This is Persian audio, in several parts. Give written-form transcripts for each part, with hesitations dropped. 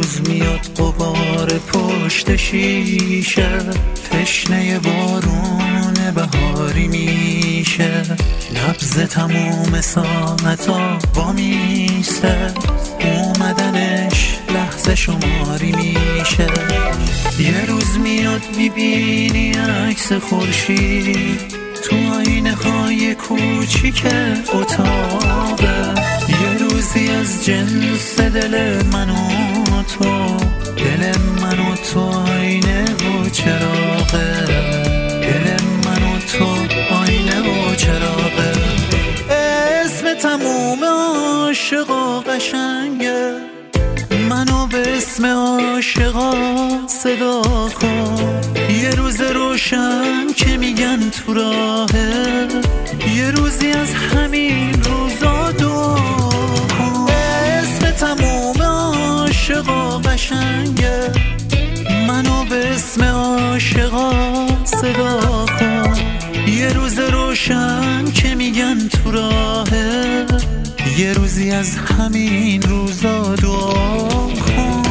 روز میاد غبار پشت شیشه، تشنه بارون بهاری میشه، نبض تموم ساعتا با میسته، اومدنش لحظه شماری میشه. یه روز میاد میبینی عکس خورشید تو آینه های کوچیک اتاقه، یه روزی از جنس دل من و تو، دل من و تو آینه و چراغه، دل من و تو آینه و چراغه. اسم تموم عاشقا قشنگه، منو به اسم عاشقا صدا کن. یه روز روشن که میگن تو راهه، یه روزی از همین روزا دعا کن. اسم تموم عاشقا قشنگه، منو به اسم عاشقا صدا کن. یه روز روشن که میگن تو راهه، یه روزی از همین روزا دعا کن.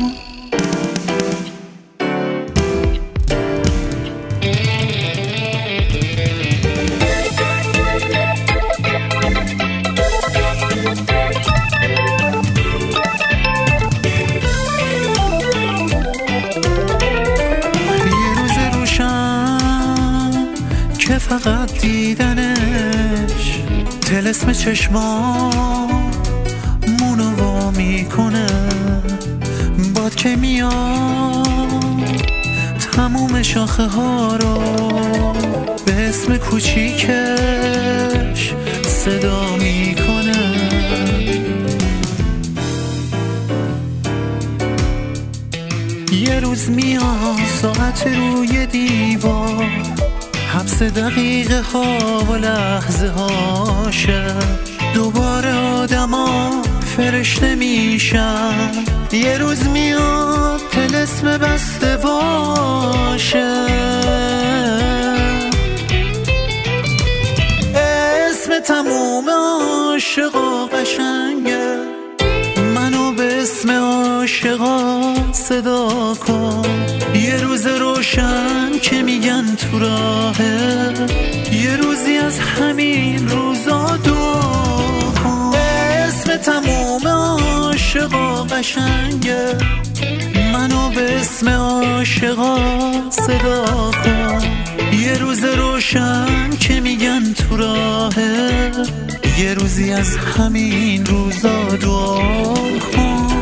یه روز روشن که فقط دیدنش طلسم چشمامونو وا میکنه، باد که میاد تموم شاخه ها رو به اسم کوچیکش صدا میکنه. یه روز میاد ساعت روی دیوار، حبس دقیقه ها و لحظه هاشه، دوباره آدما فرشته میشن. یه روز میاد طلسم بسته باشه، اسم تموم عاشقا قشنگه، منو به اسم عاشقا صدا کن. یه روز روشن که میگن تو راهه، یه روزی از همین روزا دعا کن. اسم تموم عاشقا قشنگه، منو به اسم عاشقا صدا کن. یه روز روشن که میگن تو راهه، یه روزی از همین روزا دعا کن.